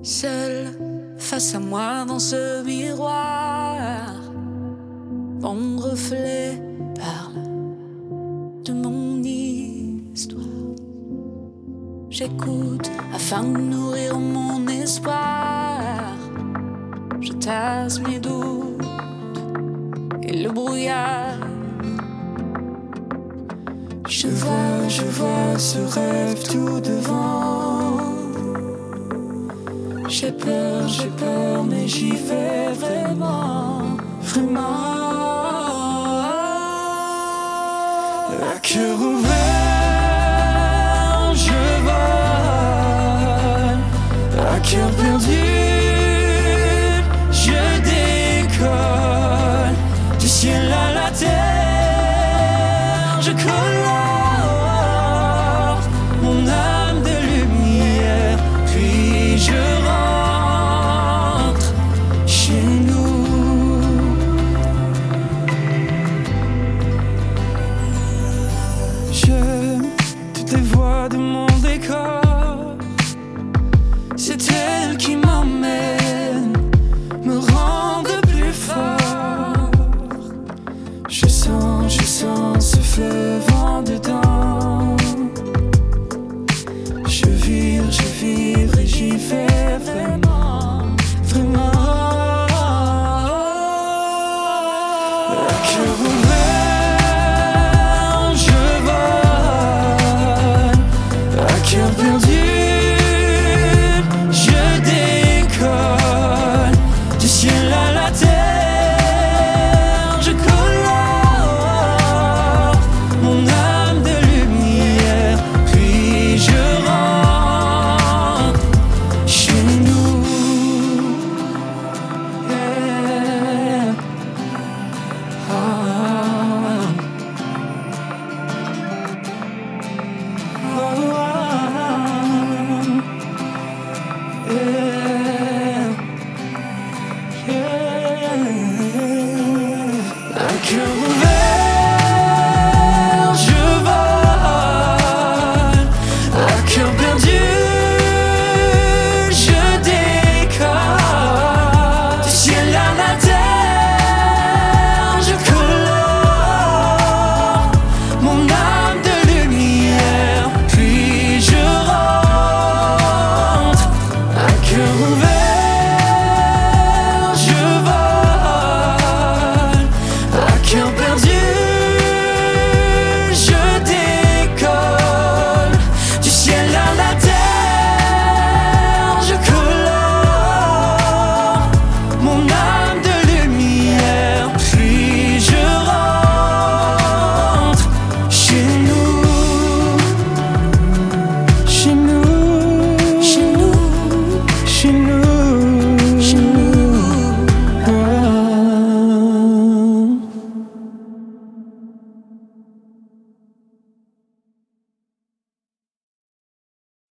Seul face à moi dans ce miroir, mon reflet parle de mon histoire. J'écoute afin de nourrir mon espoir. Je tasse mes doutes et le brouillard. Je vois ce rêve tout devant. J'ai peur, mais j'y vais vraiment, vraiment. À cœur ouvert, je vole. À cœur perdu, je décolle. Du ciel à la terre, je colore mon âme de lumière, puis je rentre chez nous. J'aime toutes les voix de mon décor. C'est elle qui m'emmène, me rendent plus fort. Je sens ce fleuve en dedans. Je vivre et j'y vais vraiment, vraiment. À cœur ouvert, je vole. À cœur perdu, je décolle. Du ciel à la terre, je colore mon âme de lumière, puis je rentre chez nous. Yeah. Ah. Oh, ah. Yeah. Yeah. À cœur ouvert.